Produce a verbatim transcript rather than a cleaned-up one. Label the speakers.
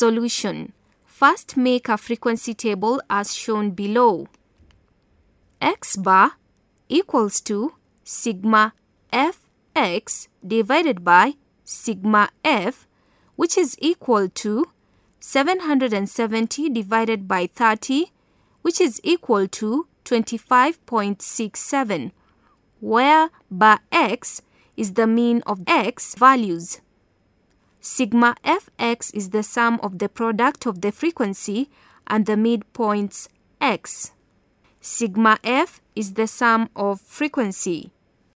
Speaker 1: Solution. First, make a frequency table as shown below. X bar equals to sigma fx divided by sigma f, which is equal to seven hundred seventy divided by thirty, which is equal to twenty-five point six seven, where bar x is the mean of x values. Sigma fx is the sum of the product of the frequency and the midpoints x. Sigma f is the sum of frequency.